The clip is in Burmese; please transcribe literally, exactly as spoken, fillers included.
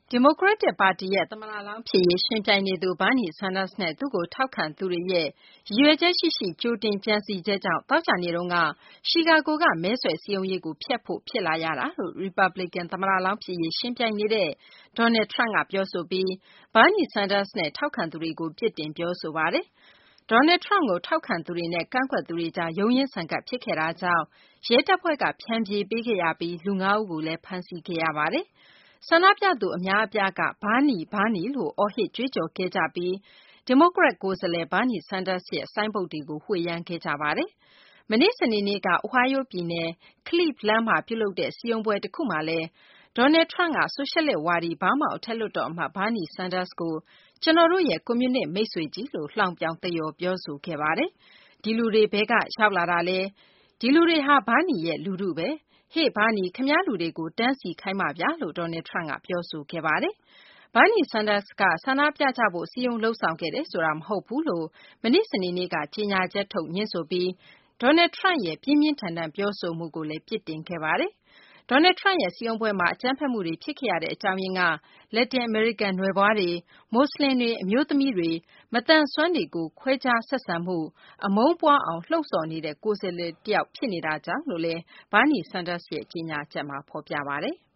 ဒီမိုကရက်တစ်ပါတီရဲ့သမ္မတလောင်းဖြစ်ရေးယှဉ်ပြိုင်နေသူ Bernie Sanders နဲ့သူ့ကိုထောက်ခံသူတွေရဲ့ရည်ရွယ်ချက်ရှိရှိကြိုတင်ကြံစည်ချက်ကြောင့်သောကြာနေ့တုန်းကရှီကာဂိုကမဲဆွယ်စည်းရုံးရေးကိုဖျက်ဖို့ဖြစ်လာရတာလို့ရီပတ်ဘလီကန်သမ္မတလောင်းဖြစ်ရေးယှဉ်ပြိုင်နေတဲ့ Donald Trump ကပြောဆိုပြီး Bernie Sanders နဲ့ထောက်ခံသူတွေကိုပြစ်တင်ပြောဆိုပါတယ်။ Donald Trump ကိုထောက်ခံသူတွေနဲ့ကန့်ကွက်သူတွေကြားရုန်းရင်းဆန်ခတ်ဖြစ်ခဲ့တာကြောင့်ရဲတပ်ဖွဲ့ကဖြန်ဖြေပေးခဲ့ရပြီးလူငါးဦးကိုလည်းဖမ်းဆီးခဲ့ရပါတယ်။ ဆန္ဒပြသူအများအပြားက Bernie Bernie လို့ အော်ဟစ်ကြွေးကြော်ခဲ့ကြပြီး ဒီမိုကရက်ကိုယ်စားလှယ် Bernie Sanders ရဲ့ ဆိုင်းဘုတ်တွေကို ဝှေ့ယမ်းခဲ့ကြပါတယ်။ မနေ့ စနေနေ့က Ohio ပြည်နယ် Cleveland မှာ ပြုလုပ်တဲ့ စည်းရုံးပွဲတခုမှာလည်း Donald Trump က ဆိုရှယ်လစ်ဝါဒီ ဗားမောင့်အထက်လွှတ်တော်အမတ် Bernie Sanders ကို ကျနော်တို့ရဲ့ ကွန်မြူနစ်မိတ်ဆွေကြီးလို့ လှောင်ပြောင်သရော်ပြောဆိုခဲ့ပါတယ်။ ဒီလူတွေဘယ်ကရောက်လာတာလဲ။ ဒီလူတွေဟာ Bernie ရဲ့လူထုပဲ။ ဟေ့ Bernie ခင်ဗျားလူတွေကိုတန်းစီခိုင်းပါဗျာလို့ Donald Trump ကပြောဆိုခဲ့ပါတယ်။ Bernie Sanders က ဆန္ဒပြကြဖို့ စည်းရုံးလုပ်ဆောင်ခဲ့တယ်ဆိုတာမဟုတ်ဘူးလို့ မနေ့ စနေနေ့က ကြေညာချက်ထုတ်ငြင်းဆိုပြီး Donald Trump ရဲ့ ပြင်းပြင်းထန်ထန်ပြောဆိုမှုကိုလည်း ပြစ်တင်ခဲ့ပါတယ်။ Donald Trump ရဲ့ စည်းရုံးပွဲမှာ အကြမ်းဖက်မှုတွေဖြစ်ခဲ့ရတဲ့အကြောင်းရင်းက လက်တင်အမေရိကန်နွယ်ဖွားတွေ၊ မွတ်စလင်တွေ၊ အမျိုးသမီးတွေ၊ မသန်စွမ်းတွေကို ခွဲခြားဆက်ဆံမှု၊ အမုန်းပွားအောင်လှုံ့ဆော်နေတဲ့ကိုယ်စားလှယ်တယောက်ဖြစ်နေတာကြောင့်လို့လည်း Bernie Sanders ရဲ့ ကြေညာချက်မှာဖော်ပြပါတယ်။